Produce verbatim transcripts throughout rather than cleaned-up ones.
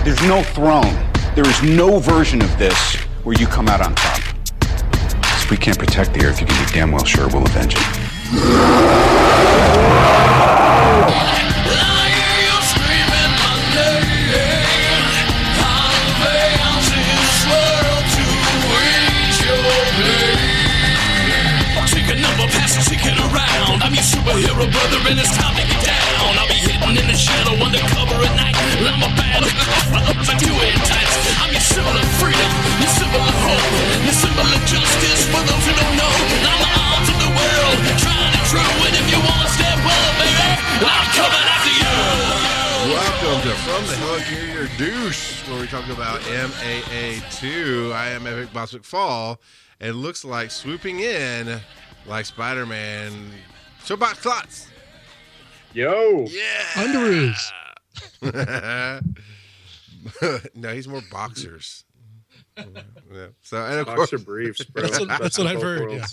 There's no throne. There is no version of this where you come out on top. If we can't protect the Earth, you can be damn well sure we'll avenge it. I'm your superhero brother and it's time to get down. I'll be hidden in the shadow undercover at night. I'm a battle, I do it tight. I'm your symbol of freedom, your symbol of hope, your symbol of justice for those who don't know. I'm the arms of the world, trying to true. And if you want to step up, baby, I'm coming after you. Welcome to From the Helicarrier Douche, where we talk about M A A two. I am Epic Boss McFall, and it looks like swooping in like Spider-Man. So box clots. Yo. Yeah. Underoos. No, he's more boxers. Yeah. So and of Boxer course, briefs, bro. That's what, that's what I've heard. Yeah.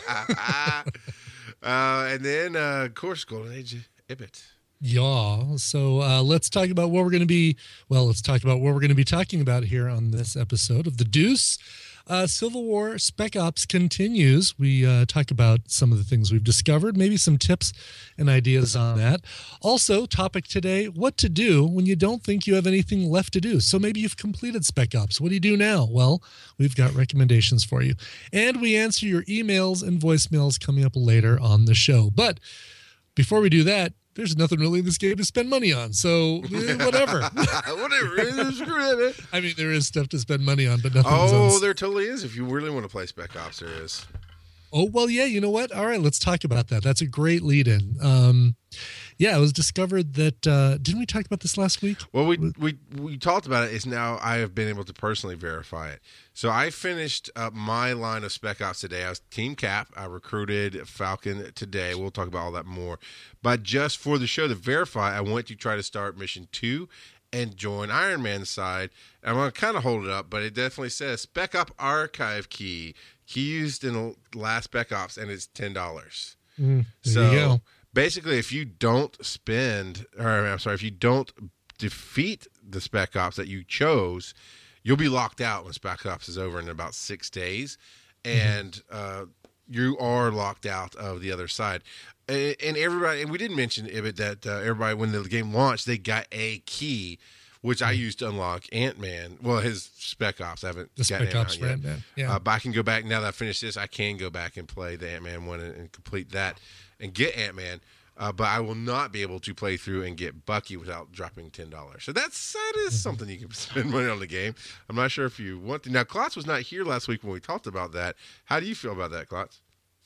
uh, and then, uh, of course, Golden Age Ibit. Yeah. So uh, let's talk about what we're going to be. Well, let's talk about what we're going to be talking about here on this episode of The Deuce. Uh, Civil War Spec Ops continues. We uh, talk about some of the things we've discovered, maybe some tips and ideas on that. Also, topic today, what to do when you don't think you have anything left to do. So maybe you've completed Spec Ops. What do you do now? Well, we've got recommendations for you. And we answer your emails and voicemails coming up later on the show. But before we do that, there's nothing really in this game to spend money on. So eh, whatever. Whatever. Screw it. I mean, there is stuff to spend money on, but nothing. Oh, there totally is. If you really want to play Spec Ops, there is. Oh, well, yeah, you know what? All right, let's talk about that. That's a great lead-in. Um, yeah, it was discovered that, uh, didn't we talk about this last week? Well, we we we talked about it. It's now I have been able to personally verify it. So I finished up my line of Spec Ops today. I was Team Cap. I recruited Falcon today. We'll talk about all that more. But just for the show to verify, I went to try to start mission two and join Iron Man's side. And I'm going to kind of hold it up, but it definitely says Spec Op Archive Key. Key used in the last Spec Ops, and it's ten dollars. Mm, there so you go. basically, if you don't spend, or I'm sorry, if you don't defeat the Spec Ops that you chose, you'll be locked out when Spec Ops is over in about six days, and mm-hmm. uh, you are locked out of the other side. And, and everybody, and we didn't mention Ibit that uh, everybody, when the game launched, they got a key, which I used to unlock Ant-Man. Well, his Spec Ops. I haven't The gotten Spec Ant-Man Ops yet. Ant-Man, yeah. Uh, but I can go back, now that I finished this, I can go back and play the Ant-Man one and, and complete that and get Ant-Man. Uh, but I will not be able to play through and get Bucky without dropping ten dollars. So that's, that is something you can spend money on the game. I'm not sure if you want to. Now, Klotz was not here last week when we talked about that. How do you feel about that, Klotz?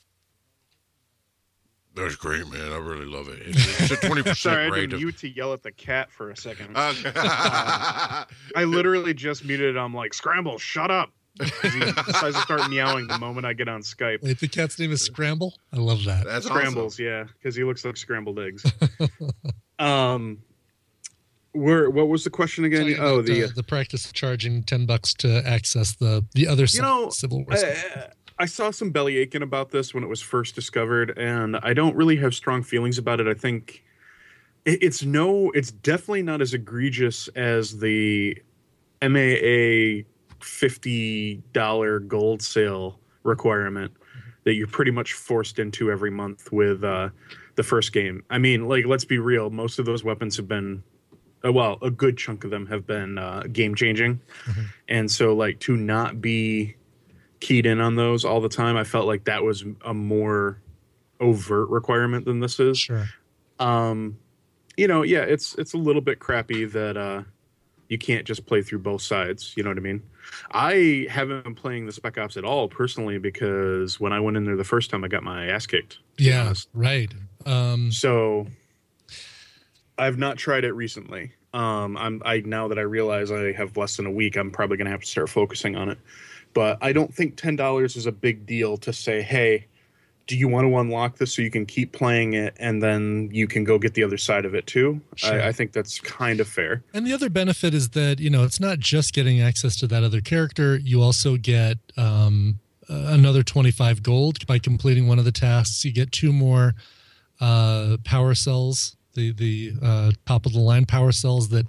That's great, man. I really love it. It's, it's a twenty percent Sorry, I had rate to of... mute to yell at the cat for a second. Okay. uh, I literally just muted it. I'm like, Scramble, shut up. He decides to start meowing the moment I get on Skype. Wait, the cat's name is Scramble? I love that. That's Scrambles, awesome. yeah, because he looks like scrambled eggs. um, where? What was the question again? Talking Oh, about, the uh, the practice of charging ten bucks to access the the other you know, Civil War. I, I saw some belly aching about this when it was first discovered, and I don't really have strong feelings about it. I think it, it's no, it's definitely not as egregious as the M A A fifty dollars gold sale requirement that you're pretty much forced into every month with uh, the first game. I mean, like, let's be real. Most of those weapons have been, uh, well, a good chunk of them have been uh, game changing. Mm-hmm. And so, like, to not be keyed in on those all the time, I felt like that was a more overt requirement than this is. Sure. Um, you know, yeah, it's it's a little bit crappy that uh, you can't just play through both sides. You know what I mean? I haven't been playing the Spec Ops at all personally because when I went in there the first time, I got my ass kicked. Yeah, honest. right. Um, so I've not tried it recently. Um, I'm I now that I realize I have less than a week, I'm probably going to have to start focusing on it. But I don't think ten dollars is a big deal to say, hey, do you want to unlock this so you can keep playing it and then you can go get the other side of it too? Sure. I, I think that's kind of fair. And the other benefit is that, you know, it's not just getting access to that other character. You also get um, uh, another twenty-five gold by completing one of the tasks. You get two more uh, power cells, the, the uh, top of the line power cells that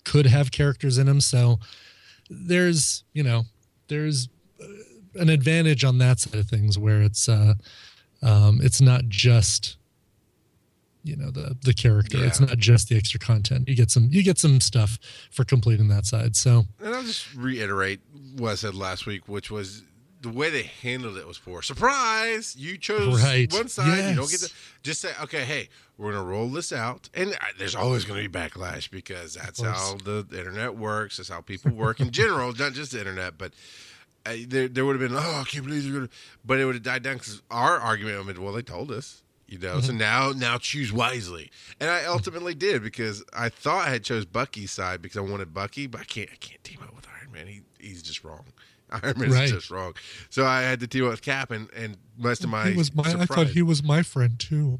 could have characters in them. So there's, you know, there's an advantage on that side of things where it's, uh, um, it's not just, you know, the, the character. Yeah. It's not just the extra content. You get some, you get some stuff for completing that side. So, and I'll just reiterate what I said last week, which was the way they handled it was poor. Surprise! You chose Right. one side. Yes. You don't get to just say, okay, hey, we're going to roll this out. And uh, there's always going to be backlash because that's how the internet works. That's how people work in general, not just the internet. But uh, there, there would have been, oh, I can't believe they're going to. But it would have died down because our argument would have been, well, they told us. You know, mm-hmm. so now now choose wisely. And I ultimately did because I thought I had chose Bucky's side because I wanted Bucky, but I can't I can't team up with Iron Man. He he's just wrong. Iron Man Right. is just wrong. So I had to team up with Cap, and, and most of my he was my, I surprise, thought he was my friend too.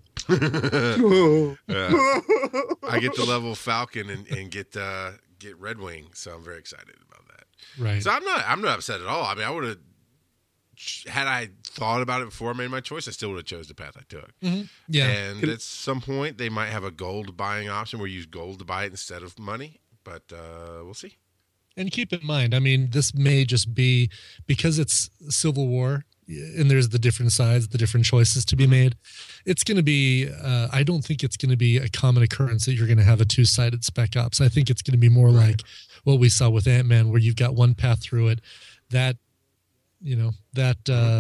Yeah. I get to level Falcon and, and get uh, get Red Wing, so I'm very excited about that. Right. So I'm not I'm not upset at all. I mean, I would have had I thought about it before I made my choice, I still would have chose the path I took. Mm-hmm. Yeah. And at some point, they might have a gold buying option where you use gold to buy it instead of money, but uh, we'll see. And keep in mind, I mean, this may just be because it's Civil War and there's the different sides, the different choices to be made. It's going to be, uh, I don't think it's going to be a common occurrence that you're going to have a two-sided Spec Ops. I think it's going to be more Right. like what we saw with Ant-Man, where you've got one path through it that, you know, that uh,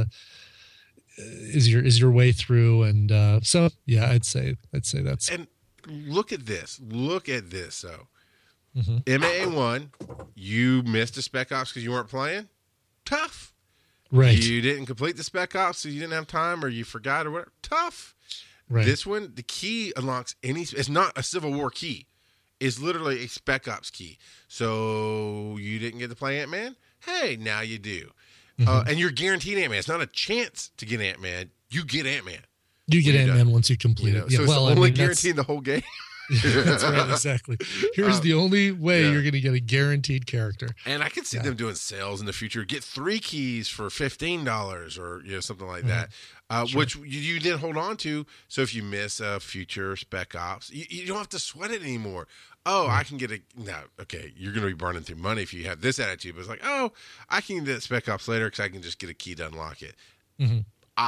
is your is your way through. And uh, so, yeah, I'd say I'd say that's. And look at this. Look at this, though. Mm-hmm. M A A one, you missed a Spec Ops because you weren't playing? Tough. Right. You didn't complete the Spec Ops so you didn't have time or you forgot or whatever? Tough. Right. This one, the key unlocks any. It's not a Civil War key. It's literally a Spec Ops key. So you didn't get to play Ant-Man? Hey, now you do. Mm-hmm. Uh, and you're guaranteed Ant-Man. It's not a chance to get Ant-Man. You get Ant-Man. You get You're Ant-Man done. once you complete You know? it. Yeah, So it's well, the I only mean, that's- guarantee in the whole game. That's right, exactly. Here's Um, the only way yeah. you're going to get a guaranteed character. And I could see Yeah. them doing sales in the future. Get three keys for fifteen dollars or you know something like Mhm. that, uh, Sure. which you, you didn't hold on to. So if you miss a future Spec Ops, you, you don't have to sweat it anymore. Oh, I can get a no. Okay, you're going to be burning through money if you have this attitude. But it's like, oh, I can get Spec Ops later because I can just get a key to unlock it. Mhm.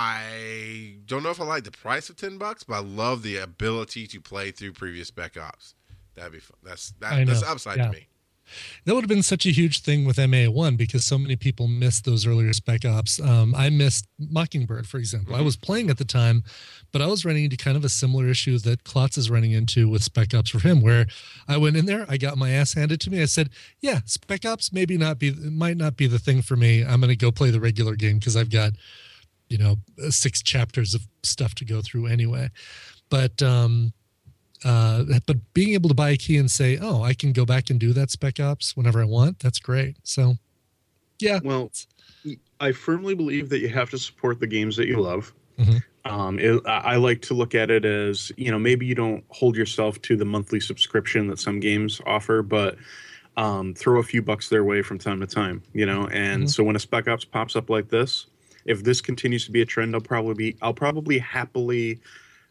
I don't know if I like the price of ten bucks, but I love the ability to play through previous Spec Ops. That'd be fun. That's I that, know. that's upside Yeah. to me. That would have been such a huge thing with M A A one because so many people missed those earlier Spec Ops. Um, I missed Mockingbird, for example. I was playing at the time, but I was running into kind of a similar issue that Klotz is running into with Spec Ops for him, where I went in there, I got my ass handed to me. I said, yeah, Spec Ops maybe not be, it might not be the thing for me. I'm going to go play the regular game because I've got, you know, six chapters of stuff to go through anyway. But, um, uh, but being able to buy a key and say, oh, I can go back and do that Spec Ops whenever I want. That's great. So yeah. Well, I firmly believe that you have to support the games that you love. Mhm. Um, it, I I like to look at it as, you know, maybe you don't hold yourself to the monthly subscription that some games offer, but um, throw a few bucks their way from time to time, you know? And Mhm. so when a Spec Ops pops up like this, if this continues to be a trend, I'll probably be, I'll probably happily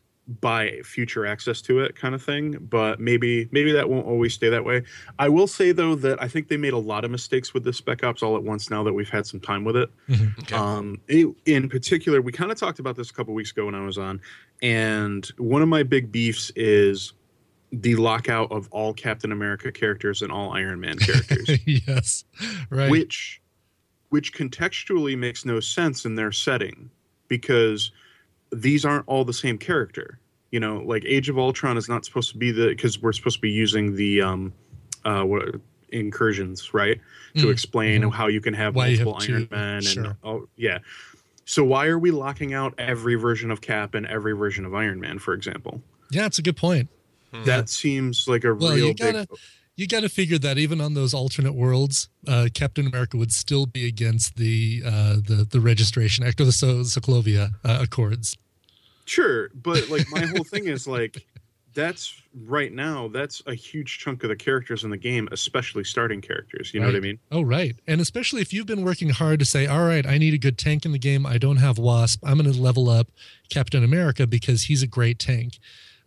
buy future access to it kind of thing, but maybe maybe that won't always stay that way. I will say though that I think they made a lot of mistakes with this Spec Ops all at once now that we've had some time with it. Mhm. Okay. Um, in, in particular, we kind of talked about this a couple weeks ago when I was on, and one of my big beefs is the lockout of all Captain America characters and all Iron Man characters, Yes. Right. which which contextually makes no sense in their setting because these aren't all the same character. You know, like Age of Ultron is not supposed to be the, because we're supposed to be using the um, uh, what incursions, right, to Mm, explain mhm. how you can have Why you have multiple two, Iron Men. sure. And oh yeah, so why are we locking out every version of Cap and every version of Iron Man, for example? Yeah, it's a good point. That seems like a Well, real you gotta big. you gotta figure that even on those alternate worlds, uh, Captain America would still be against the uh, the the Registration Act or the so- Sokovia uh, Accords. Sure, but like my whole thing is like that's right now that's a huge chunk of the characters in the game, especially starting characters. You know what I Right. mean? Oh, right. And especially if you've been working hard to say, all right, I need a good tank in the game. I don't have Wasp. I'm going to level up Captain America because he's a great tank.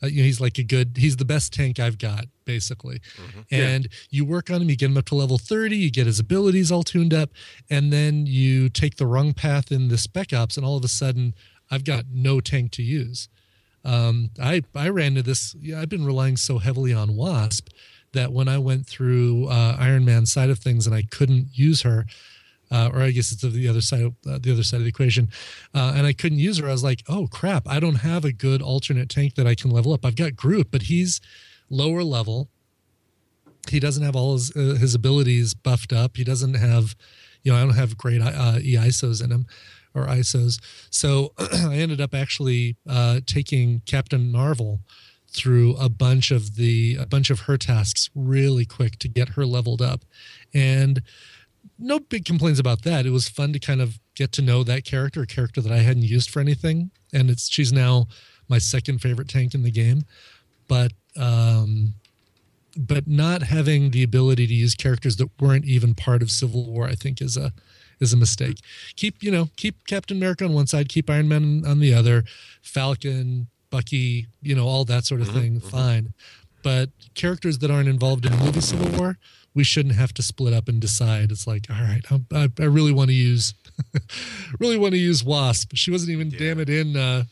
Uh, you know, he's like a good, he's the best tank I've got, basically. Mm-hmm. And yeah. you work on him, you get him up to level thirty, you get his abilities all tuned up, and then you take the wrong path in the Spec Ops, and all of a sudden, I've got no tank to use. Um, I, I ran into this, yeah, I've been relying so heavily on Wasp that when I went through uh, Iron Man's side of things and I couldn't use her, Uh, or I guess it's the other side of uh, the other side of the equation. Uh, and I couldn't use her. I was like, oh crap, I don't have a good alternate tank that I can level up. I've got Groot, but he's lower level. He doesn't have all his, uh, his abilities buffed up. He doesn't have, you know, I don't have great uh, E I S Os in him or I S Os. So I ended up actually uh, taking Captain Marvel through a bunch of the, a bunch of her tasks really quick to get her leveled up. And no big complaints about that. It was fun to kind of get to know that character, a character that I hadn't used for anything. And it's, she's now my second favorite tank in the game, but, um, but not having the ability to use characters that weren't even part of Civil War, I think is a, is a mistake. Keep, you know, keep Captain America on one side, keep Iron Man on the other, Falcon, Bucky, you know, all that sort of thing. Mm-hmm. Fine. But characters that aren't involved in movie Civil War, we shouldn't have to split up and decide. It's like, all right, I, I really want to use, really want to use Wasp. She wasn't even, yeah. damn it, in. Uh,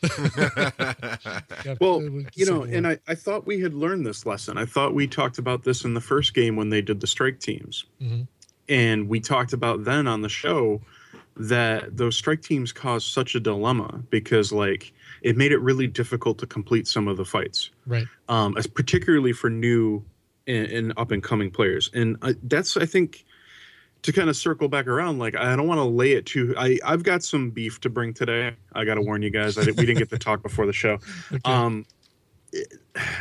well, you know, and I, I thought we had learned this lesson. I thought we talked about this in the first game when they did the strike teams. Mm-hmm. And we talked about then on the show that those strike teams caused such a dilemma because, like, it made it really difficult to complete some of the fights. Right. Um, as particularly for new and, and up and coming players. And I, that's, I think, to kind of circle back around, like, I don't want to lay it too. I, I've got some beef to bring today. I got to warn you guys. I, we didn't get to talk before the show. Okay. Um, it,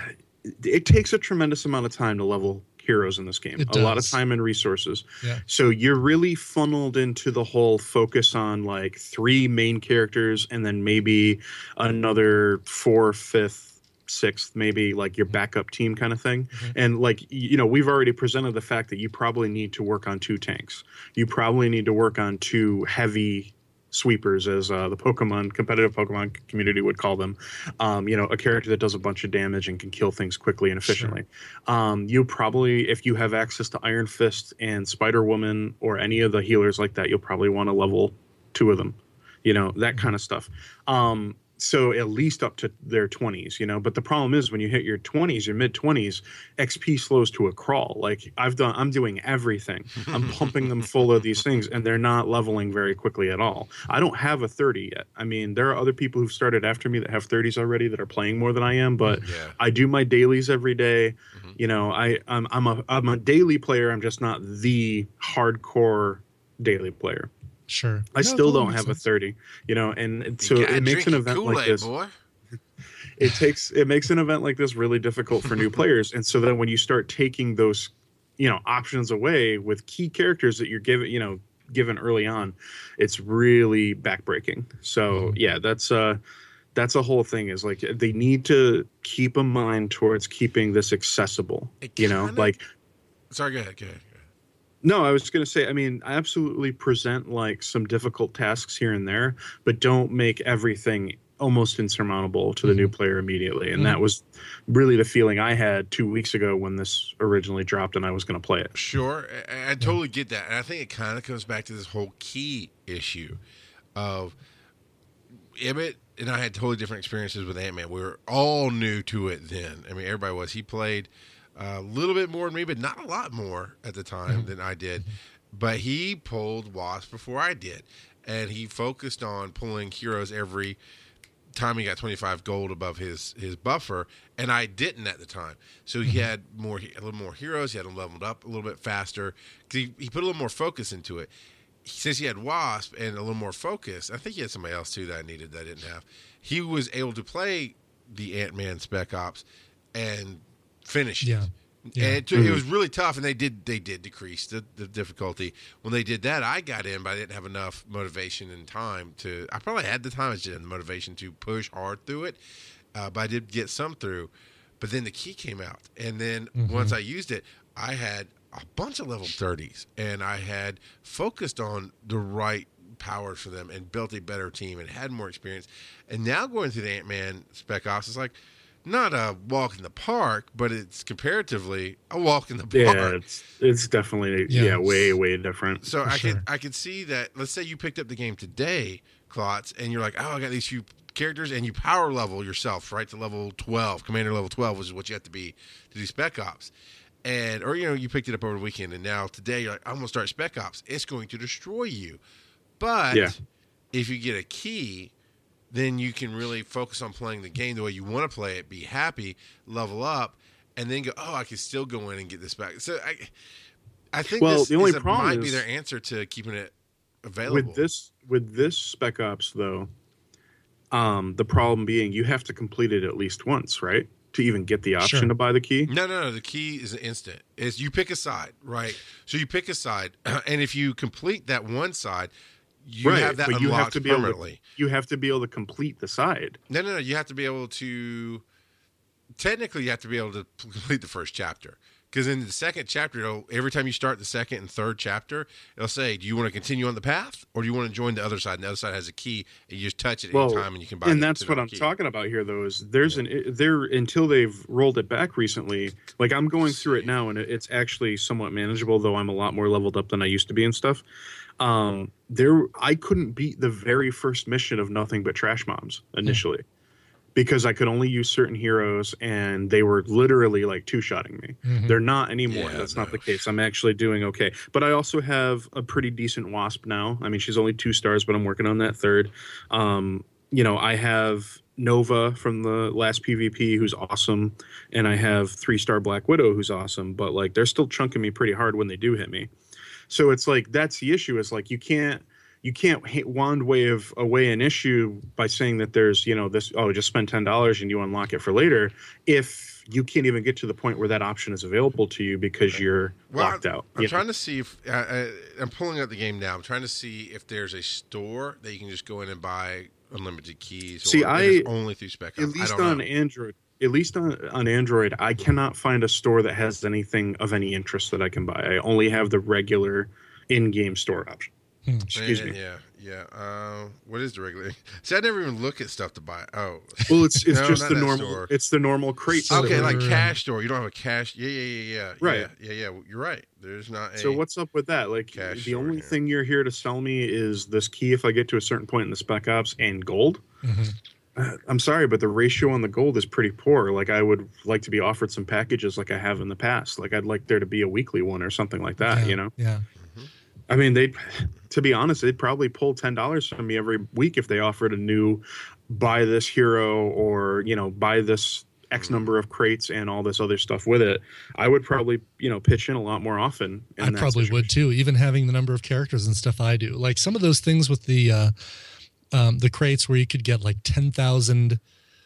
it takes a tremendous amount of time to level heroes in this game. A lot of time and resources. Yeah. So you're really funneled into the whole focus on like three main characters and then maybe another four, fifth, sixth, maybe like your backup team kind of thing. Mm-hmm. And like, you know, we've already presented the fact that you probably need to work on two tanks. You probably need to work on two heavy sweepers, as uh, the Pokemon, competitive Pokemon community would call them. Um, you know, a character that does a bunch of damage and can kill things quickly and efficiently. Sure. Um, you probably, if you have access to Iron Fist and Spider-Woman or any of the healers like that, you'll probably want to level two of them. You know, that kind of stuff. Um, so at least up to their twenties, you know. But the problem is when you hit your twenties, your mid twenties, X P slows to a crawl. Like I've done, I'm doing everything. I'm pumping them full of these things, and they're not leveling very quickly at all. I don't have a thirty yet. I mean, there are other people who've started after me that have thirties already that are playing more than I am. But yeah. I do my dailies every day. Mm-hmm. You know, I I'm I'm a I'm a daily player. I'm just not the hardcore daily player. Sure. I no, still don't have sense. a thirty, you know, and so it makes an event Kool-Aid, like this. Boy. It takes it makes an event like this really difficult for new players, and so then when you start taking those, you know, options away with key characters that you're given, you know, given early on, it's really backbreaking. So mm-hmm. yeah, that's uh, that's a whole thing. Is like they need to keep a mind towards keeping this accessible. It you know, kinda, like. Sorry, go ahead. Go ahead. No, I was going to say, I mean, I absolutely present like some difficult tasks here and there, but don't make everything almost insurmountable to the mm-hmm. new player immediately. And mm-hmm. that was really the feeling I had two weeks ago when this originally dropped and I was going to play it. Sure. I, I totally get that. And I think it kind of comes back to this whole key issue of Emmett and I had totally different experiences with Ant-Man. We were all new to it then. I mean, everybody was. He played a little bit more than me, but not a lot more at the time than I did. But he pulled Wasp before I did. And he focused on pulling heroes every time he got twenty-five gold above his, his buffer. And I didn't at the time. So he had more a little more heroes. He had them leveled up a little bit faster. He, he put a little more focus into it. Since he had Wasp and a little more focus, I think he had somebody else too that I needed that I didn't have. He was able to play the Ant-Man Spec Ops and finish yeah. it. Yeah. And it, mm-hmm. it was really tough, and they did they did decrease the, the difficulty. When they did that, I got in, but I didn't have enough motivation and time to. I probably had the time, I just didn't have the motivation to push hard through it. Uh, but I did get some through. But then the key came out, and then mm-hmm. once I used it, I had a bunch of level thirties, and I had focused on the right powers for them and built a better team and had more experience. And now going through the Ant-Man Spec Ops, it's like, not a walk in the park, but it's comparatively a walk in the park. Yeah, it's it's definitely yeah, Yeah. way way different. So For I sure. could I could see that. Let's say you picked up the game today, Klotz, and you're like, oh, I got these few characters, and you power level yourself right to level twelve, commander level twelve, which is what you have to be to do Spec Ops. And or you know you picked it up over the weekend, and now today you're like, I'm gonna start Spec Ops. It's going to destroy you. But Yeah. if you get a key, then you can really focus on playing the game the way you want to play it, be happy, level up, and then go, oh, I can still go in and get this back. So I I think Well, this the only is a- problem might be is- their answer to keeping it available. With this with this Spec Ops though, um, the problem being you have to complete it at least once, right? To even get the option Sure. to buy the key. No, no, no. The key is instant. Is you pick a side, right? So you pick a side, and if you complete that one side, you right, have that but unlocked you have to be permanently. able to, you have to be able to complete the side. No, no, no. You have to be able to. Technically, you have to be able to complete the first chapter. Because in the second chapter, it'll, every time you start the second and third chapter, it'll say, "Do you want to continue on the path, or do you want to join the other side?" And the other side has a key, and you just touch it Well, anytime, and you can buy. and the- that's the what I'm key. talking about here, though. Is there's an there until they've rolled it back recently. Like I'm going through it now, and it- it's actually somewhat manageable. Though I'm a lot more leveled up than I used to be and stuff. Um, there, I couldn't beat the very first mission of Nothing But Trash Moms initially. Because I could only use certain heroes, and they were literally like two-shotting me. Mhm. They're not anymore. Yeah, That's no. not the case. I'm actually doing okay. But I also have a pretty decent Wasp now. I mean, she's only two stars, but I'm working on that third. Um, you know, I have Nova from the last PvP, who's awesome, and I have three-star Black Widow, who's awesome. But like, they're still chunking me pretty hard when they do hit me. So it's like that's the issue. Is like you can't. You can't hit wand wave away an issue by saying that there's, you know, this, oh, just spend ten dollars and you unlock it for later if you can't even get to the point where that option is available to you because you're Well, locked I'm, out. I'm you trying know? to see if uh, uh, I'm pulling up the game now. I'm trying to see if there's a store that you can just go in and buy unlimited keys. See, or I- if it's only through Spec Ops. At I least don't on know. Android. At least on, on Android, I cannot find a store that has anything of any interest that I can buy. I only have the regular in-game store option. Excuse yeah, me. Yeah, yeah. Uh, what is the regular? See, I never even look at stuff to buy. Oh, Well, it's it's No, just not the that normal. store. It's the normal crate. So- okay, store. like Store, cash store. You don't have a cash. Yeah, yeah, yeah, yeah. Right. Yeah, yeah, yeah. You're right. There's not. A, So what's up with that? Like Cash the store only here. thing you're here to sell me is this key if I get to a certain point in the Spec Ops and gold. Mhm. Uh, I'm sorry, but the ratio on the gold is pretty poor. Like I would like to be offered some packages like I have in the past. Like I'd like there to be a weekly one or something like that. Yeah, You know, Yeah. I mean, they'd, to be honest, they'd probably pull ten dollars from me every week if they offered a new, buy this hero or you know buy this X number of crates and all this other stuff with it. I would probably you know pitch in a lot more often. in I that probably situation. would too, even having the number of characters and stuff I do. Like some of those things with the uh, um, the crates where you could get like ten thousand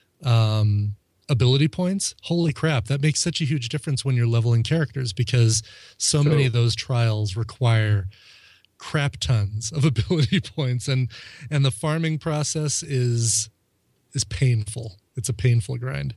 um, ability points. Holy crap, that makes such a huge difference when you're leveling characters because so, So- many of those trials require crap tons of ability points, and and the farming process is is painful. It's a painful grind.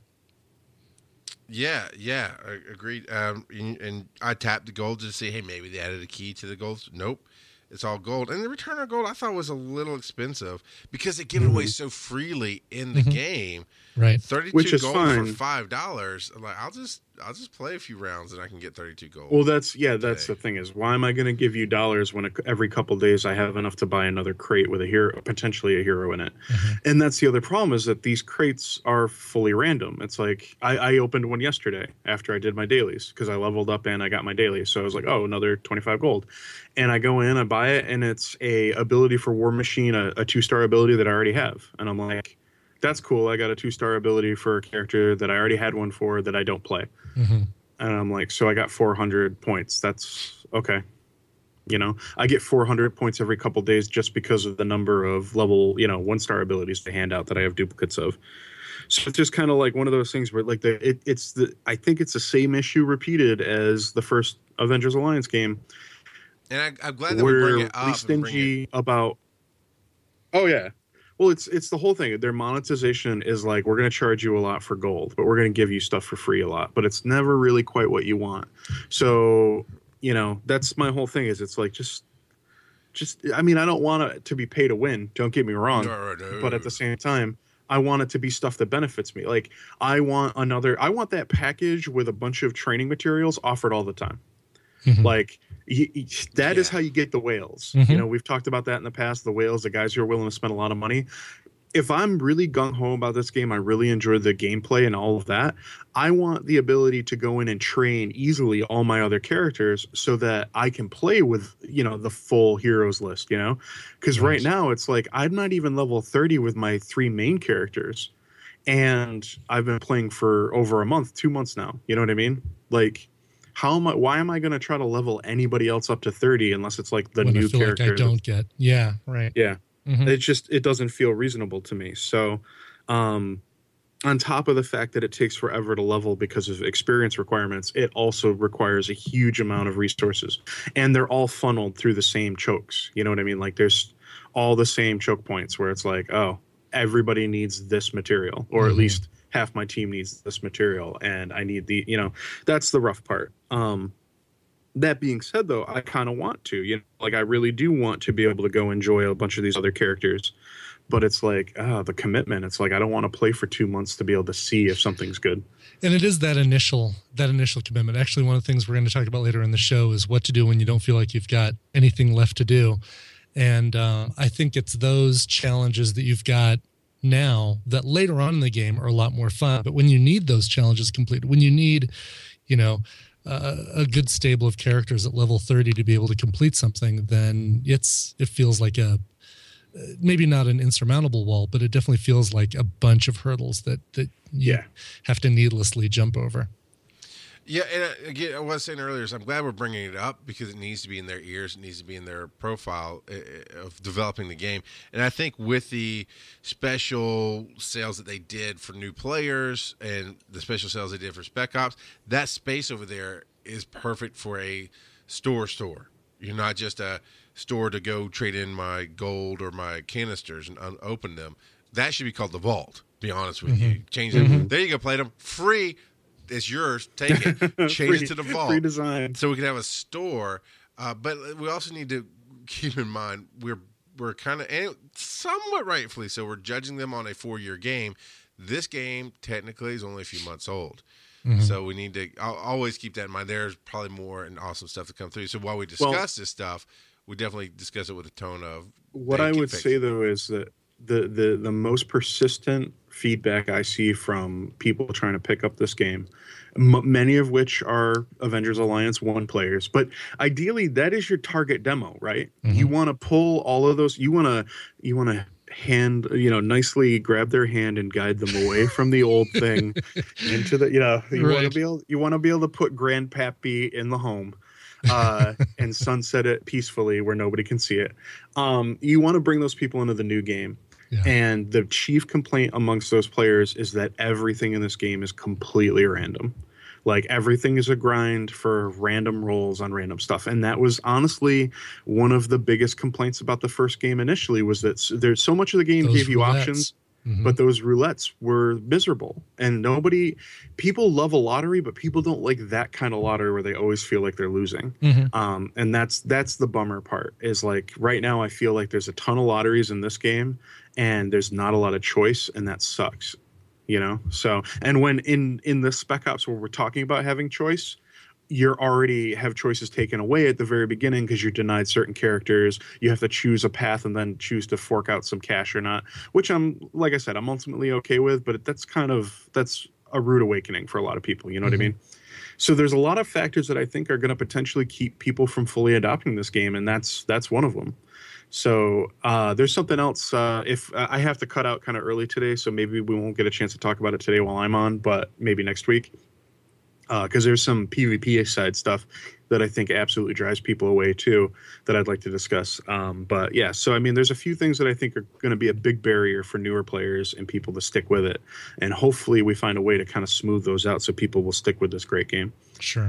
Yeah, yeah, I- agreed. Um, and, and I tapped the gold to see, hey, maybe they added a key to the gold. Nope, it's all gold. And the return on gold I thought was a little expensive because they give it away so freely in the Mhm. game. Right. Thirty-two Which is gold fine. for five dollars. Like I'll just, I'll just play a few rounds and I can get thirty-two gold. Well, that's yeah. That's today. the thing is, why am I going to give you dollars when a, every couple days I have enough to buy another crate with a hero, potentially a hero in it? Mhm. And that's the other problem is that these crates are fully random. It's like I, I opened one yesterday after I did my dailies because I leveled up and I got my dailies. So I was like, oh, another twenty-five gold, and I go in, I buy it, and it's a ability for War Machine, a, a two star ability that I already have, and I'm like, that's cool. I got a two star ability for a character that I already had one for that I don't play. hmm And I'm like, so I got four hundred points. That's okay. You know, I get four hundred points every couple days just because of the number of level, you know, one star abilities they hand out that I have duplicates of. So it's just kind of like one of those things where, like, the it, it's the I think it's the same issue repeated as the first Avengers Alliance game, and I, I'm glad that we where bring it we up. and bring it- stingy about. Oh yeah. Well, it's it's the whole thing. Their monetization is like, we're going to charge you a lot for gold, but we're going to give you stuff for free a lot, but it's never really quite what you want. So, you know, that's my whole thing is it's like, just, just, I mean, I don't want it to be pay to win. Don't get me wrong. No, no. But at the same time, I want it to be stuff that benefits me. Like I want another, I want that package with a bunch of training materials offered all the time. Mm-hmm. Like y- y- that yeah. is how you get the whales. Mm-hmm. You know, we've talked about that in the past, the whales, the guys who are willing to spend a lot of money. If I'm really gung-ho about this game, I really enjoy the gameplay and all of that, I want the ability to go in and train easily all my other characters so that I can play with, you know, the full heroes list, you know? Because right. right now it's like I'm not even level thirty with my three main characters. And I've been playing for over a month, two months now. You know what I mean? Like, how am I, why am I going to try to level anybody else up to thirty unless it's like the when new I feel character? Like I don't get. Yeah, right. Yeah. Mm-hmm. It just, it doesn't feel reasonable to me. So, um, on top of the fact that it takes forever to level because of experience requirements, it also requires a huge amount of resources, and they're all funneled through the same chokes. You know what I mean? Like there's all the same choke points where it's like, oh, everybody needs this material, or mm-hmm. at least half my team needs this material, and I need the, you know, that's the rough part. Um, That being said, though, I kind of want to, you know, like I really do want to be able to go enjoy a bunch of these other characters, but it's like, ah, the commitment. It's like I don't want to play for two months to be able to see if something's good. And it is that initial that initial commitment. Actually, one of the things we're going to talk about later in the show is what to do when you don't feel like you've got anything left to do. And uh, I think it's those challenges that you've got now that later on in the game are a lot more fun. But when you need those challenges completed, when you need, you know, Uh, a good stable of characters at level thirty to be able to complete something, then it's it feels like a maybe not an insurmountable wall, but it definitely feels like a bunch of hurdles that that you yeah. have to needlessly jump over. Yeah, and again, I was saying earlier, so I'm glad we're bringing it up because it needs to be in their ears, it needs to be in their profile of developing the game. And I think with the special sales that they did for new players and the special sales they did for Spec Ops, that space over there is perfect for a store store. You're not just a store to go trade in my gold or my canisters and un- open them. That should be called the vault, be honest with mm-hmm. you. Change it. Mm-hmm. There you go, play them free. It's yours. Take it. Change free, it to the vault. Free design. So we can have a store. Uh, but we also need to keep in mind we're we're kind of somewhat rightfully so we're judging them on a four year game. This game technically is only a few months old. Mm-hmm. So we need to I'll always keep that in mind. There's probably more and awesome stuff to come through. So while we discuss well, this stuff, we definitely discuss it with a tone of what I would say though is that the the the most persistent feedback I see from people trying to pick up this game, m- many of which are Avengers Alliance one players, but ideally that is your target demo, right? Mm-hmm. You want to pull all of those. You want to you want to hand, you know, nicely grab their hand and guide them away from the old thing into the, you know, you right. want to be able you want to be able to put Grandpappy in the home. uh, and sunset it peacefully where nobody can see it. Um, you want to bring those people into the new game. Yeah. And the chief complaint amongst those players is that everything in this game is completely random. Like everything is a grind for random rolls on random stuff. And that was honestly one of the biggest complaints about the first game initially was that there's so much of the game those gave you roulettes. options. Mm-hmm. But those roulettes were miserable, and nobody, people love a lottery, but people don't like that kind of lottery where they always feel like they're losing. Mm-hmm. Um, and that's that's the bummer part. Is like right now, I feel like there's a ton of lotteries in this game, and there's not a lot of choice, and that sucks. You know. So, and when in in the Spec Ops where we're talking about having choice, you're already have choices taken away at the very beginning because you're denied certain characters. You have to choose a path and then choose to fork out some cash or not, which I'm, like I said, I'm ultimately okay with, but that's kind of, that's a rude awakening for a lot of people. You know mm-hmm. what I mean? So there's a lot of factors that I think are going to potentially keep people from fully adopting this game. And that's, that's one of them. So uh, there's something else. Uh, if uh, I have to cut out kind of early today, so maybe we won't get a chance to talk about it today while I'm on, but maybe next week. Because uh, there's some PvP side stuff that I think absolutely drives people away too that I'd like to discuss. Um, but yeah, so I mean, there's a few things that I think are going to be a big barrier for newer players and people to stick with it. And hopefully we find a way to kind of smooth those out so people will stick with this great game. Sure.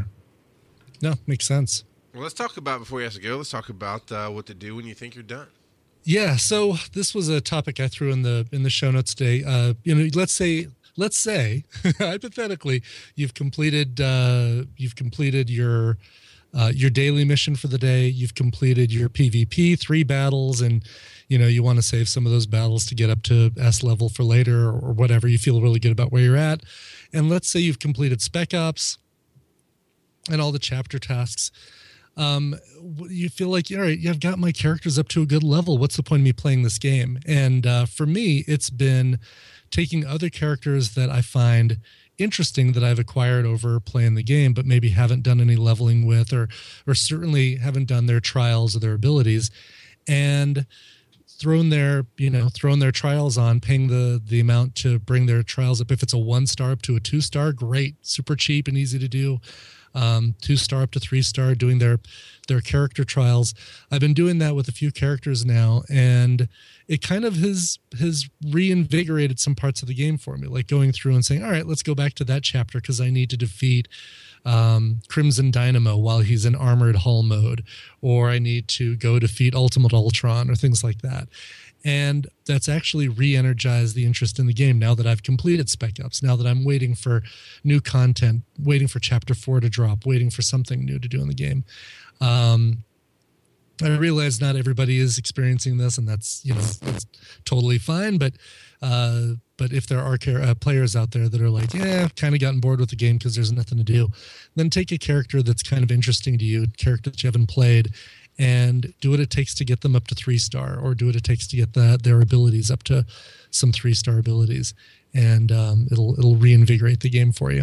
No, makes sense. Well, let's talk about, before you have to go, let's talk about uh, what to do when you think you're done. Yeah, so this was a topic I threw in the in the show notes today. Uh, you know, let's say... Let's say, hypothetically, you've completed uh, you've completed your uh, your daily mission for the day. You've completed your PvP, three battles, and you know you want to save some of those battles to get up to S level for later, or whatever. You feel really good about where you're at. And let's say you've completed Spec Ops and all the chapter tasks. Um, you feel like, all right, I've got my characters up to a good level. What's the point of me playing this game? And uh, for me, it's been taking other characters that I find interesting that I've acquired over playing the game, but maybe haven't done any leveling with, or or certainly haven't done their trials or their abilities, and thrown their, you know, thrown their trials on, paying the the amount to bring their trials up. If it's a one star up to a two star, great, super cheap and easy to do. Um, two star up to three star, doing their their character trials. I've been doing that with a few characters now, and it kind of has has reinvigorated some parts of the game for me, like going through and saying, all right, let's go back to that chapter because I need to defeat um, Crimson Dynamo while he's in armored hull mode, or I need to go defeat Ultimate Ultron, or things like that. And that's actually re-energized the interest in the game now that I've completed Spec Ops, now that I'm waiting for new content, waiting for Chapter four to drop, waiting for something new to do in the game. Um, I realize not everybody is experiencing this, and that's, you know, that's totally fine. But uh, but if there are uh, players out there that are like, yeah, I've kind of gotten bored with the game because there's nothing to do, then take a character that's kind of interesting to you, a character that you haven't played, and do what it takes to get them up to three star, or do what it takes to get the, their abilities up to some three star abilities, and um, it'll it'll reinvigorate the game for you.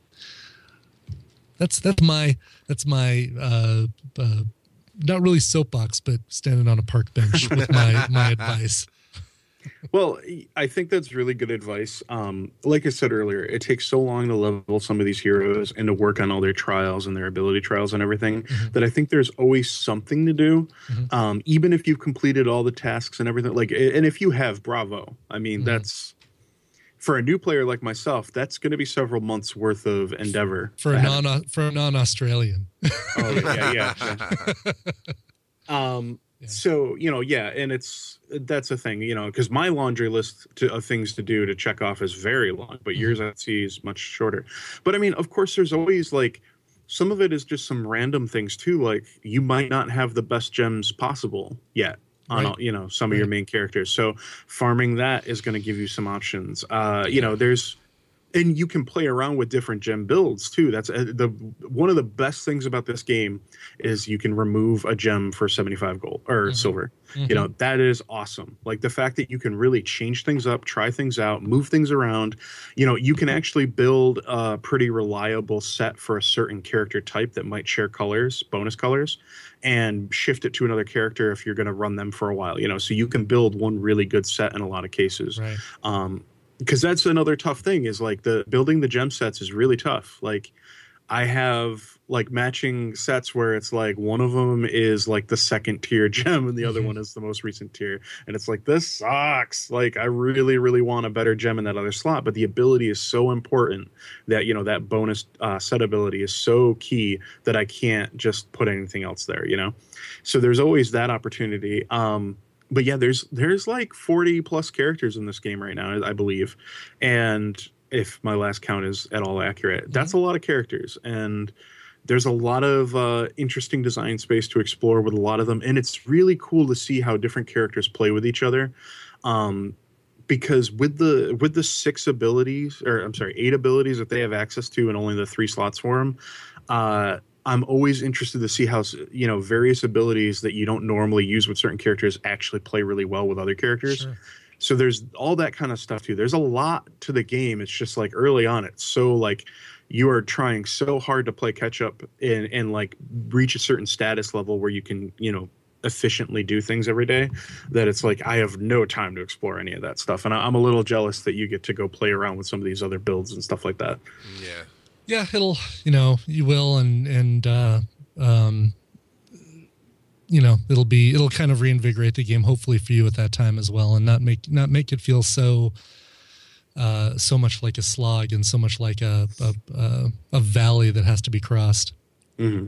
That's that's my that's my uh, uh, not really soapbox, but standing on a park bench with my my advice. Well, I think that's really good advice. Um, like I said earlier, it takes so long to level some of these heroes and to work on all their trials and their ability trials and everything, mm-hmm. that I think there's always something to do. Mm-hmm. Um, even if you've completed all the tasks and everything, like, and if you have, bravo. I mean, mm-hmm. that's, for a new player like myself, that's going to be several months worth of endeavor. For a non for a non-Australian. Oh yeah, yeah. yeah. um. Yeah. So, you know, yeah, and it's that's a thing, you know, because my laundry list to, of things to do to check off is very long, but mm-hmm. yours I see is much shorter. But I mean, of course, there's always like some of it is just some random things too. Like you might not have the best gems possible yet on, right. all, you know, some right. of your main characters. So farming that is going to give you some options. Uh, you know, there's. And you can play around with different gem builds too. That's uh, the one of the best things about this game is you can remove a gem for seventy-five gold or mm-hmm. silver. Mm-hmm. You know, that is awesome. Like the fact that you can really change things up, try things out, move things around. You know, you can actually build a pretty reliable set for a certain character type that might share colors, bonus colors, and shift it to another character if you're going to run them for a while. You know, so you can build one really good set in a lot of cases. Right. Um, because that's another tough thing is like the building the gem sets is really tough. Like I have like matching sets where it's like one of them is like the second tier gem and the other mm-hmm. one is the most recent tier. And it's like, this sucks. Like I really, really want a better gem in that other slot. But the ability is so important that, you know, that bonus uh, set ability is so key that I can't just put anything else there, you know? So there's always that opportunity. Um, But yeah, there's there's like forty plus characters in this game right now, I believe. And if my last count is at all accurate, mm-hmm. that's a lot of characters. And there's a lot of uh, interesting design space to explore with a lot of them. And it's really cool to see how different characters play with each other. Um, because with the with the six abilities, or I'm sorry, eight abilities that they have access to and only the three slots for them, uh, I'm always interested to see how, you know, various abilities that you don't normally use with certain characters actually play really well with other characters. Sure. So there's all that kind of stuff too. There's a lot to the game. It's just like early on, it's so like you are trying so hard to play catch up and, and like reach a certain status level where you can, you know, efficiently do things every day, that it's like I have no time to explore any of that stuff. And I'm a little jealous that you get to go play around with some of these other builds and stuff like that. Yeah. Yeah, it'll, you know, you will, and, and, uh, um, you know, it'll be, it'll kind of reinvigorate the game, hopefully for you at that time as well, and not make, not make it feel so, uh, so much like a slog and so much like a, a, a, a valley that has to be crossed. Mm-hmm.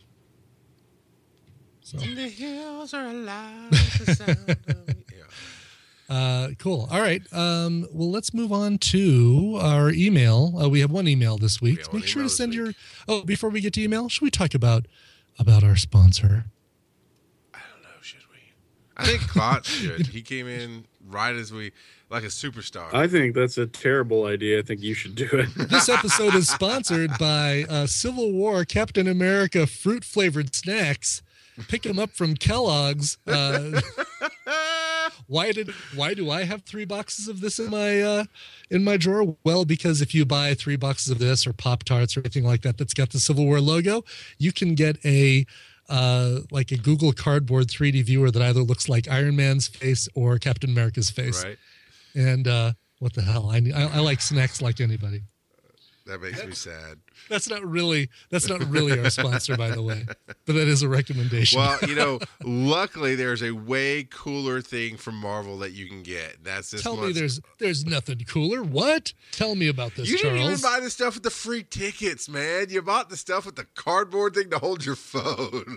So. And the hills are alive with the sound of it. Yeah. Uh, cool. All right. Um, well, let's move on to our email. Uh, we have one email this week. Yeah, Make sure to send week. your. Oh, before we get to email, should we talk about about our sponsor? I don't know. Should we? I think Klotz should. He came in right as we, like a superstar. I think that's a terrible idea. I think you should do it. This episode is sponsored by uh, Civil War Captain America fruit flavored snacks. Pick them up from Kellogg's. Uh, why did why do I have three boxes of this in my uh, in my drawer? Well, because if you buy three boxes of this or Pop Tarts or anything like that that's got the Civil War logo, you can get a uh, like a Google Cardboard three D viewer that either looks like Iron Man's face or Captain America's face. Right. And uh, what the hell? I, I I like snacks like anybody. That makes me sad. That's not really that's not really our sponsor, by the way, but that is a recommendation. Well, you know, luckily there's a way cooler thing from Marvel that you can get. That's this Tell me month's- there's there's nothing cooler. What? Tell me about this, You didn't Charles. even buy the stuff with the free tickets, man. You bought the stuff with the cardboard thing to hold your phone,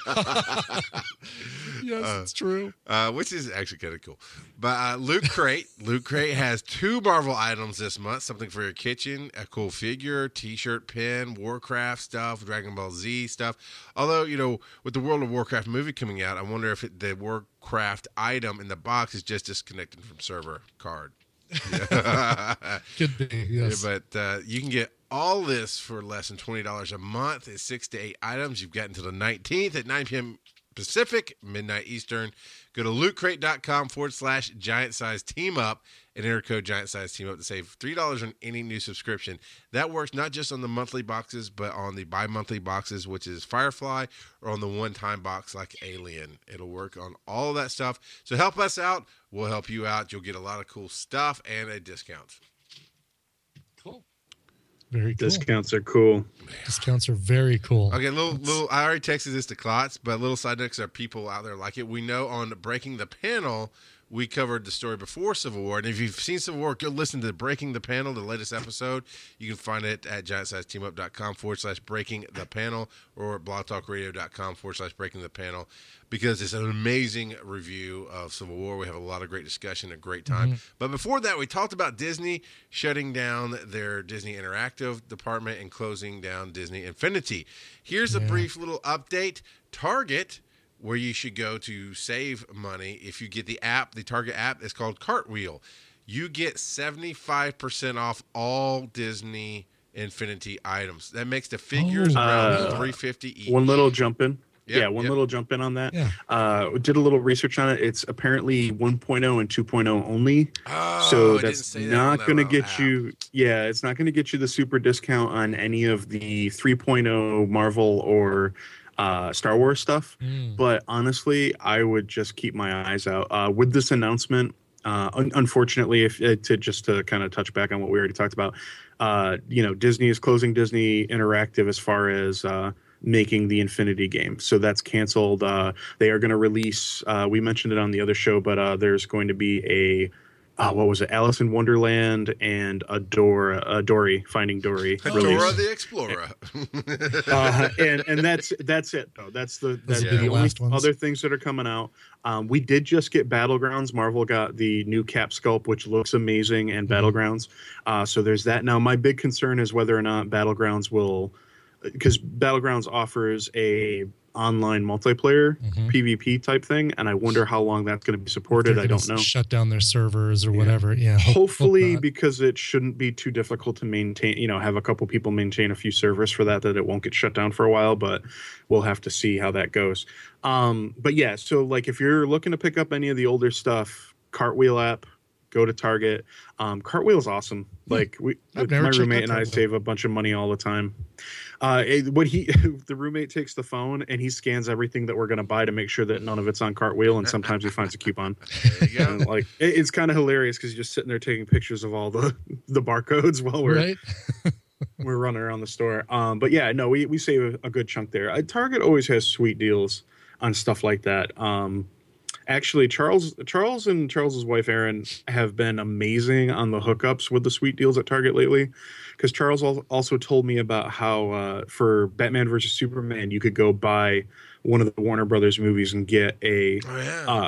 Yes, it's true. uh, which is actually kind of cool. But uh, Loot Crate, Loot Crate has two Marvel items this month. Something for your kitchen, a cool figure, T-shirt, pin, Warcraft stuff, Dragon Ball Z stuff. Although, you know, with the World of Warcraft movie coming out, I wonder if it, the Warcraft item in the box is just disconnected from server card. Could be, yes. Yeah, but uh, you can get all this for less than twenty dollars a month. It's six to eight items. You've got until the nineteenth at nine p.m. Pacific, midnight Eastern. Go to lootcrate.com forward slash giant size team up and enter code giant size team up to save three dollars on any new subscription. That works not just on the monthly boxes, but on the bi-monthly boxes, which is Firefly, or on the one-time box like Alien. It'll work on all of that stuff. So help us out. We'll help you out. You'll get a lot of cool stuff and a discount. Cool. Very cool. Discounts are cool. Discounts are very cool. Okay, little little. I already texted this to Klotz, but little side notes are people out there like it. We know on Breaking the Panel, we covered the story before Civil War, and if you've seen Civil War, go listen to Breaking the Panel, the latest episode. You can find it at giantsizeteamup.com forward slash breaking the panel or blogtalkradio.com forward slash breaking the panel, because it's an amazing review of Civil War. We have a lot of great discussion, a great time. Mm-hmm. But before that, we talked about Disney shutting down their Disney Interactive department and closing down Disney Infinity. Here's a yeah. brief little update. Target, where you should go to save money, if you get the app, the Target app, it's called Cartwheel. You get seventy-five percent off all Disney Infinity items. That makes the figures oh, around uh, three hundred fifty dollars each. One little jump in. Yep, yeah, one yep. little jump in on that. Yeah. Uh, did a little research on it. It's apparently one point oh and two point oh only. Oh, so I that's didn't say that not on going to that get app. you. Yeah, it's not going to get you the super discount on any of the three point oh Marvel or uh, Star Wars stuff. Mm. But honestly, I would just keep my eyes out uh, with this announcement. Uh, un- unfortunately, if uh, to just to kind of touch back on what we already talked about, uh, you know, Disney is closing Disney Interactive as far as uh, making the Infinity game. So that's canceled. Uh, they are going to release, uh, we mentioned it on the other show, but uh, there's going to be a, uh, what was it, Alice in Wonderland and a Dora, uh, Dory, Finding Dory. Dora release. the Explorer. uh, and and that's that's it though. That's the that's Those will be the the only last ones. other things that are coming out. Um, we did just get Battlegrounds. Marvel got the new Cap sculpt, which looks amazing, and Mm-hmm. Battlegrounds. Uh, so there's that. Now my big concern is whether or not Battlegrounds will, because Battlegrounds offers a online multiplayer Mhm. PvP type thing, and I wonder how long that's going to be supported. They're I gonna don't know. Shut down their servers or whatever. Yeah. hope- hope Hopefully, not. because it shouldn't be too difficult to maintain, you know, have a couple people maintain a few servers for that, that it won't get shut down for a while, but we'll have to see how that goes. Um, but yeah, so like if you're looking to pick up any of the older stuff, Cartwheel app, go to Target. Um, Cartwheel's awesome. Like we, I've never my checked roommate out and I Cartwheel. save a bunch of money all the time. Uh, it- what he, the roommate takes the phone and he scans everything that we're going to buy to make sure that none of it's on Cartwheel. And sometimes he finds a coupon. There you go. And, like it, it's kind of hilarious because you're just sitting there taking pictures of all the the barcodes while we're Right? we're running around the store. Um, but yeah, no, we we save a, a good chunk there. Uh, Target always has sweet deals on stuff like that. Um, actually, Charles Charles and Charles's wife Erin have been amazing on the hookups with the sweet deals at Target lately. Because Charles al- also told me about how uh, for Batman versus Superman, you could go buy one of the Warner Brothers movies and get a Oh, yeah. uh, a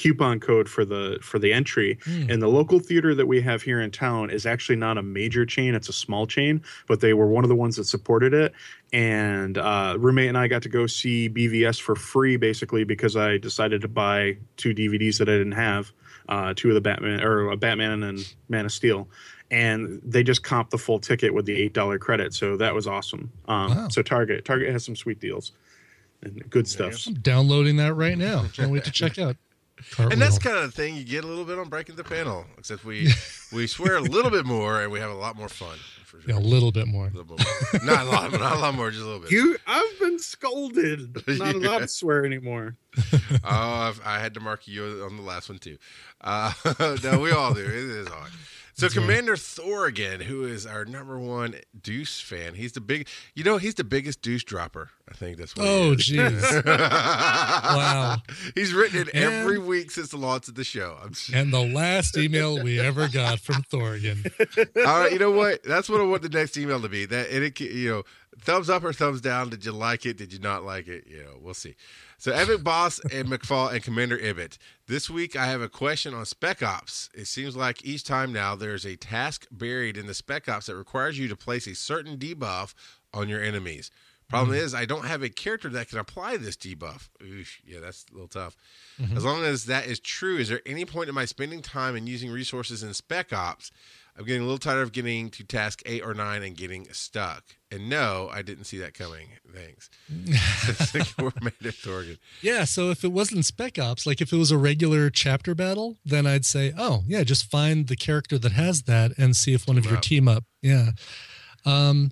coupon code for the for the entry. Mm. And the local theater that we have here in town is actually not a major chain; it's a small chain, but they were one of the ones that supported it. And uh, roommate and I got to go see B V S for free, basically because I decided to buy two D V Ds that I didn't have, uh, two of the Batman or uh, Batman and Man of Steel. And they just comped the full ticket with the eight dollar credit. So that was awesome. Um, Wow. So Target, Target has some sweet deals and good stuff. I'm downloading that right now. Can't wait to check out. Cartwheel. And that's kind of the thing you get a little bit on Breaking the Panel, except we we swear a little bit more and we have a lot more fun. For sure. Yeah, a little bit more. A little bit more. Not a lot, not a lot more, just a little bit. You, I've been scolded. Not allowed to swear anymore. Oh, I've, I had to mark you on the last one too. Uh, no, we all do. It is hard. So That's right. Commander Thorgan, who is our number one Deuce fan, he's the big, you know, he's the biggest Deuce dropper. I think that's what. Oh, he is. jeez. Wow. He's written it And- every week since the launch of the show. I'm sure. And the last email we ever got from Thorgan. All right, you know what? That's what I want the next email to be. That it, you know, thumbs up or thumbs down. Did you like it? Did you not like it? You know, we'll see. So Epic Boss and McFall and Commander Ibbett. This week I have a question on Spec Ops. It seems like each time now there's a task buried in the Spec Ops that requires you to place a certain debuff on your enemies. Problem mm-hmm. is I don't have a character that can apply this debuff. Oof, yeah, that's a little tough. Mm-hmm. As long as that is true, is there any point in my spending time and using resources in Spec Ops? I'm getting a little tired of getting to task eight or nine and getting stuck. And no, I didn't see that coming. Thanks. Commander Thorgan. Yeah, so if it wasn't Spec Ops, like if it was a regular chapter battle, then I'd say, oh, yeah, just find the character that has that and see if one of Team your up. team up. Yeah. Um,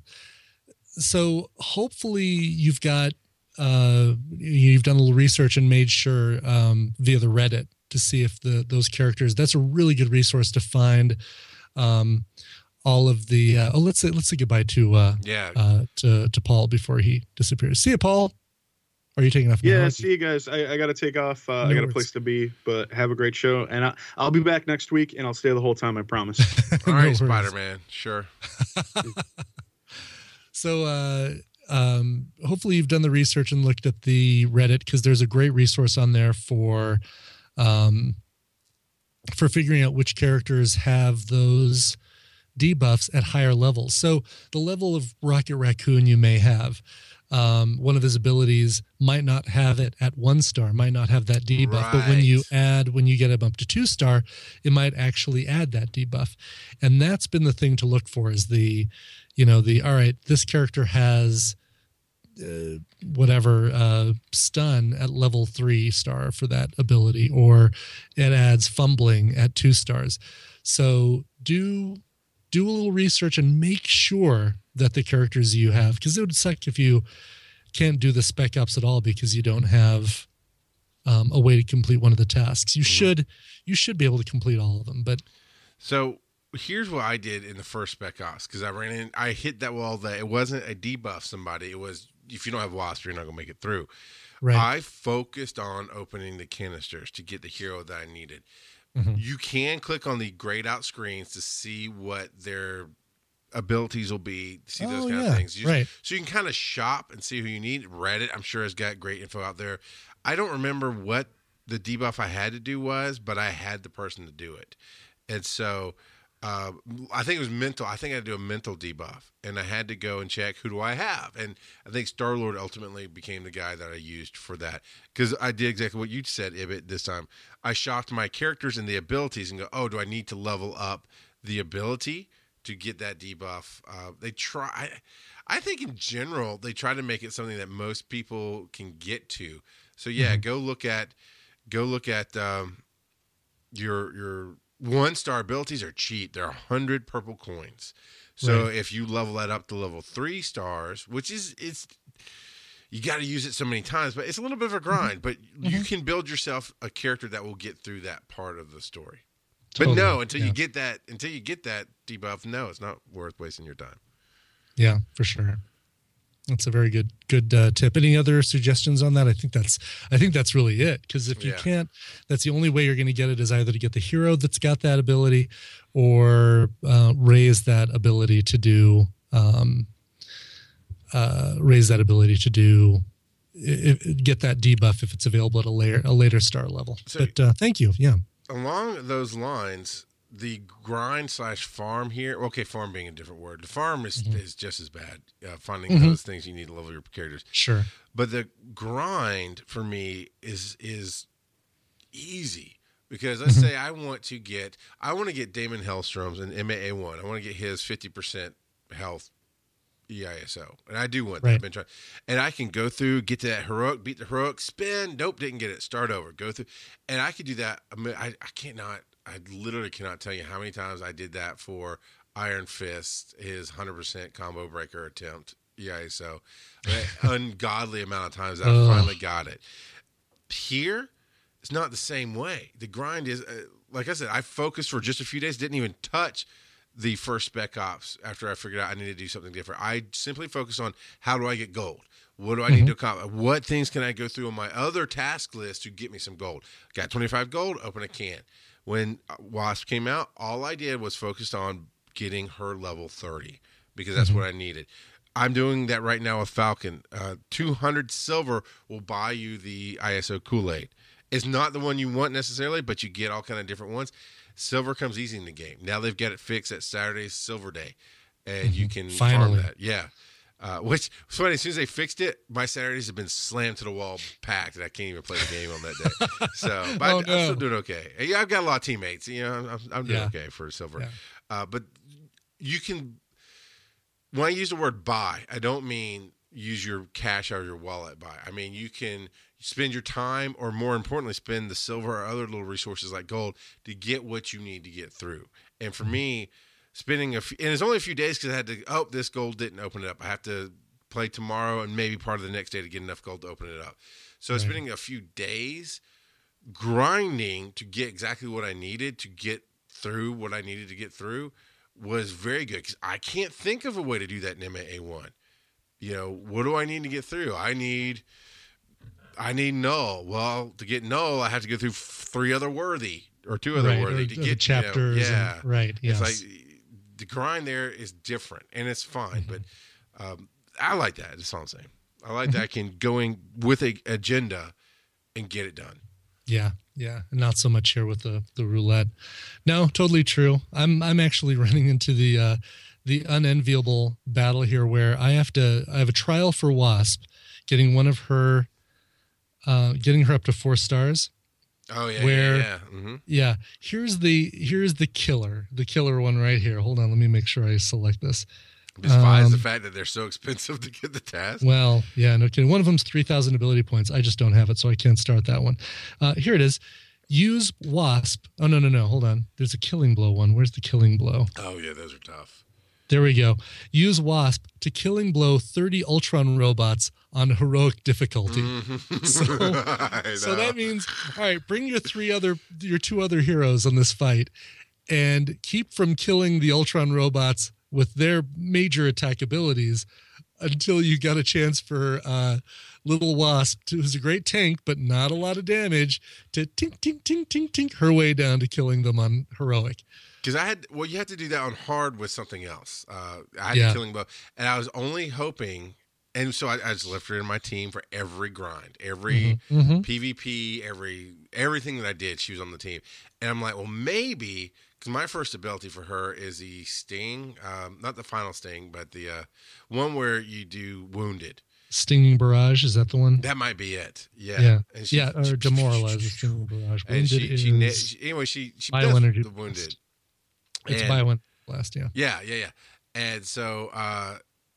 so hopefully you've got, uh, you've done a little research and made sure um, via the Reddit to see if the those characters, that's a really good resource to find um, all of the, uh, oh, let's say, let's say goodbye to, uh, Yeah. uh, to, to Paul before he disappears. See you, Paul. Are you taking off? Yeah, now? see you guys. I, I got to take off. Uh, No I got a worries. place to be, but have a great show. And I, I'll be back next week, and I'll stay the whole time, I promise. All No right, worries. Spider-Man. Sure. So uh, um, hopefully you've done the research and looked at the Reddit, because there's a great resource on there for um, for figuring out which characters have those debuffs at higher levels. So the level of Rocket Raccoon you may have, um, one of his abilities might not have it at one star, might not have that debuff, but when you Right. add, when you get him up to two star, it might actually add that debuff. And that's been the thing to look for, is the, you know, the, all right, this character has uh, whatever uh, stun at level three star for that ability, or it adds fumbling at two stars. So do do a little research and make sure that the characters you have, because it would suck if you can't do the Spec Ops at all because you don't have um, a way to complete one of the tasks. You should you should be able to complete all of them, but So here's what I did in the first Spec Ops, because I ran in, I hit that wall that it wasn't a debuff somebody. It was, if you don't have Wasp, you're not going to make it through. right. I focused on opening the canisters to get the hero that I needed. Mhm. You can click on the grayed out screens to see what their abilities will be, see those Oh, kind yeah, of things. You right. So you can kind of shop and see who you need. Reddit, I'm sure, has got great info out there. I don't remember what the debuff I had to do was, but I had the person to do it. And so uh, I think it was mental. I think I had to do a mental debuff, and I had to go and check, who do I have? And I think Star-Lord ultimately became the guy that I used for that, because I did exactly what you said, Ibbett, this time. I shopped my characters and the abilities and go, oh, do I need to level up the ability to get that debuff? Uh, they try. I, I think in general, they try to make it something that most people can get to. So yeah, Mm-hmm. go look at, go look at um, your your one star abilities are cheap. They're a hundred purple coins. So Right. if you level that up to level three stars, which is it's you got to use it so many times, but it's a little bit of a grind. But you can build yourself a character that will get through that part of the story. Totally, But no, until yeah. you get that, until you get that debuff, no, it's not worth wasting your time. Yeah, for sure. That's a very good good uh, tip. Any other suggestions on that? I think that's I think that's really it. Because if you Yeah. can't, that's the only way you're going to get it, is either to get the hero that's got that ability, or uh, raise that ability to do um, uh, raise that ability to do i i get that debuff if it's available at a later a later star level. So- but uh, thank you. Yeah. Along those lines, the grind slash farm here. Okay, farm being a different word. The farm is Mm-hmm. is just as bad. Uh, finding Mhm. those things you need to level your characters. Sure. But the grind for me is is easy because let's Mhm. say I want to get I want to get Damon Hellstrom's in M A A one. I want to get his fifty percent health E I S O, and I do want that. Right. I've been trying, and I can go through, get to that heroic, beat the heroic, spin. Nope, didn't get it. Start over, go through, and I could do that. I mean, I, I cannot. I literally cannot tell you how many times I did that for Iron Fist, his one hundred percent combo breaker attempt E I S O. An ungodly amount of times that I Ugh. finally got it. Here, it's not the same way. The grind is, uh, like I said, I focused for just a few days, didn't even touch the first Spec Ops after I figured out I needed to do something different. I simply focused on how do I get gold? What do I need to accomplish? What things can I go through on my other task list to get me some gold? Got twenty-five gold, open a can. When Wasp came out, all I did was focused on getting her level thirty because that's what I needed. I'm doing that right now with Falcon. Uh, two hundred silver will buy you the I S O Kool-Aid. It's not the one you want necessarily, but you get all kind of different ones. Silver comes easy in the game. Now they've got it fixed at Saturday's Silver Day, and you can Finally. farm that. Yeah. Uh, which was funny. As soon as they fixed it, my Saturdays have been slammed to the wall, packed, and I can't even play the game on that day. So, but Oh, I, no. I'm still doing okay. Yeah, I've got a lot of teammates. You know, I'm, I'm doing Yeah. okay for silver. Yeah. Uh, but you can, when I use the word buy, I don't mean use your cash out of your wallet buy. I mean, you can spend your time, or more importantly, spend the silver or other little resources like gold to get what you need to get through. And for me, spending a few, and it's only a few days because I had to, oh, this gold didn't open it up. I have to play tomorrow and maybe part of the next day to get enough gold to open it up. So Right. spending a few days grinding to get exactly what I needed to get through what I needed to get through was very good because I can't think of a way to do that in M A A one. You know, what do I need to get through? I need, I need null. Well, to get null, I have to go through three other worthy or two other Right. worthy Or- to or the get chapters. You know, and- yeah, right. Yes. it's like the grind there is different and it's fine, Mm-hmm. but um, I like that. That's all I'm saying. I like that I can go in with a agenda and get it done. Yeah, yeah, not so much here with the the roulette. No, totally true. I'm I'm actually running into the uh, the unenviable battle here where I have to I have a trial for Wasp, getting one of her, uh, getting her up to four stars. Oh yeah, Where- yeah, yeah. Mm-hmm. Yeah, here's the here's the killer, the killer one right here. Hold on, let me make sure I select this. Despise Um, the fact that they're so expensive to get the task. Well, yeah, no kidding. One of them's three thousand ability points. I just don't have it, so I can't start that one. Uh, here it is. Use Wasp. Oh, no, no, no. Hold on. There's a Killing Blow one. Where's the Killing Blow? Oh yeah, those are tough. There we go. Use Wasp to Killing Blow thirty Ultron robots on heroic difficulty. So, I so know. that means, all right, bring your three other, your two other heroes on this fight and keep from killing the Ultron robots with their major attack abilities until you got a chance for uh, Little Wasp, who's a great tank, but not a lot of damage, to tink, tink, tink, tink, tink her way down to killing them on heroic. Because I had, well, you had to do that on hard with something else. Uh, I had Yeah. the killing blow, and I was only hoping, and so I, I just left her in my team for every grind, every Mhm. PvP, every everything that I did. She was on the team, and I'm like, well, maybe because my first ability for her is the sting, um, not the final sting, but the uh, one where you do wounded. Stinging Barrage, is that the one? That might be it. Yeah, Yeah. And she- Yeah, or Demoralize, the Stinging Barrage. And Wounded she, she, na- is she, anyway, she she Bio does Energy the wounded. it's And- by one blast, yeah. Yeah, yeah, yeah. And so uh,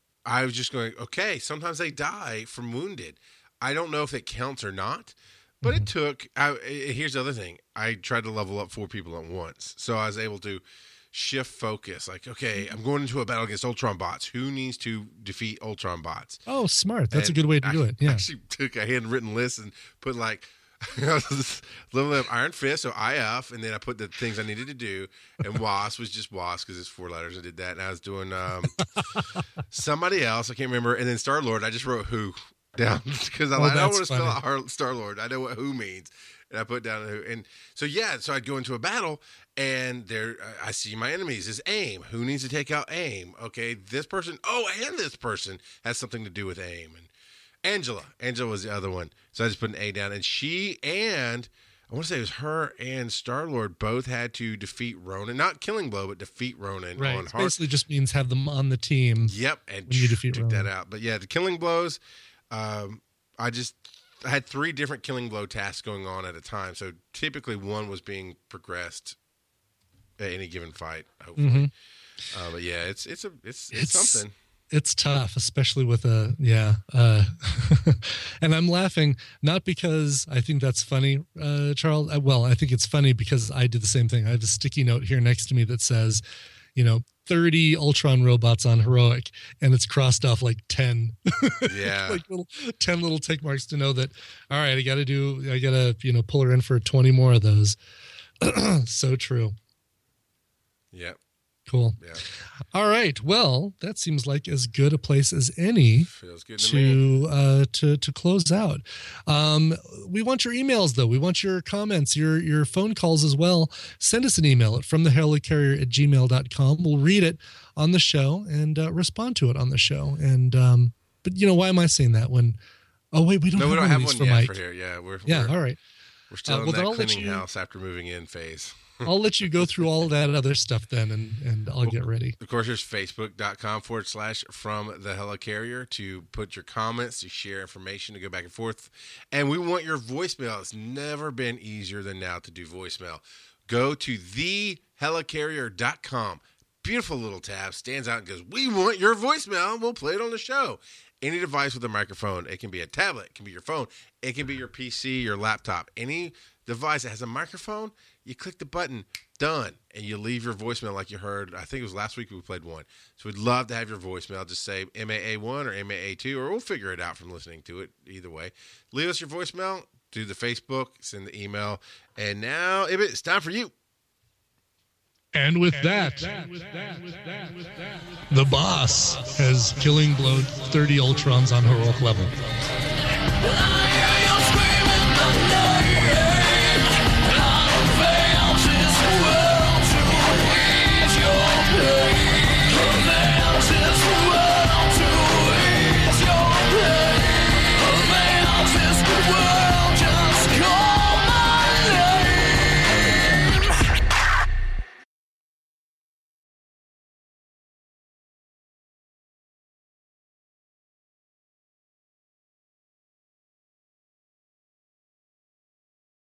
I was just going, okay, sometimes they die from wounded. I don't know if it counts or not, but Mm-hmm. it took. I, I- here's the other thing. I tried to level up four people at once. So I was able to shift focus. Like, okay, I'm going into a battle against Ultron bots. Who needs to defeat Ultron bots? Oh, smart. That's And a good way to I do it. Yeah. actually took a handwritten list and put like, I was leveling up Iron Fist, so I F, and then I put the things I needed to do. And Wasp was just Wasp because it's four letters. I did that, and I was doing um, somebody else. I can't remember. And then Star Lord, I just wrote who down because I, Oh, I don't that's want to spell funny. out Star Lord. I know what who means, and I put down who. And so yeah, so I'd go into a battle, and there I see my enemies is aim. Who needs to take out aim? Okay, this person. Oh, and this person has something to do with aim, and Angela. Angela was the other one. So I just put an A down. And she and, I want to say it was her and Star-Lord both had to defeat Ronan. Not Killing Blow, but defeat Ronan Right. on It hard. basically just means have them on the team. Yep. And when you defeat took Ronan. that out. But yeah, the Killing Blows, um, I just I had three different Killing Blow tasks going on at a time. So typically one was being progressed at any given fight, hopefully. Mm-hmm. Uh, but yeah, it's it's a it's it's, It's- something. It's tough, especially with a yeah. Uh, and I'm laughing not because I think that's funny, uh, Charles. Uh, Well, I think it's funny because I did the same thing. I have a sticky note here next to me that says, you know, thirty Ultron robots on heroic, and it's crossed off like ten. Yeah. like little ten little tick marks to know that. All right, I got to do. I got to you know pull her in for twenty more of those. So true. Yep. Cool. Yeah. All right. Well, that seems like as good a place as any Feels good to me. to uh to to close out. Um we want your emails though. We want your comments, your your phone calls as well. Send us an email at from the helicarrier at gmail dot com. We'll read it on the show and uh, respond to it on the show. And um but you know, why am I saying that when oh wait, we don't No, have we don't one have of these one for yet Mike. for here. Yeah, we're Yeah, we're, all right. we're still Uh, in well, then that I'll let cleaning you- house after moving in phase. I'll let you go through all that other stuff then and and I'll get ready. Of course, there's facebook.com forward slash from the helicarrier to put your comments, to share information, to go back and forth. And we want your voicemail. It's never been easier than now to do voicemail. Go to the helicarrier dot com. Beautiful little tab, stands out and goes, we want your voicemail, and we'll play it on the show. Any device with a microphone. It can be a tablet, it can be your phone, it can be your P C, your laptop. Any device that has a microphone, you click the button, done, and you leave your voicemail like you heard. I think it was last week we played one. So we'd love to have your voicemail. Just say M A A one or M A A two, or we'll figure it out from listening to it either way. Leave us your voicemail, do the Facebook, send the email, and now, Ibit, it's time for you. And with that, the boss has killing blow thirty Ultrons on heroic level. I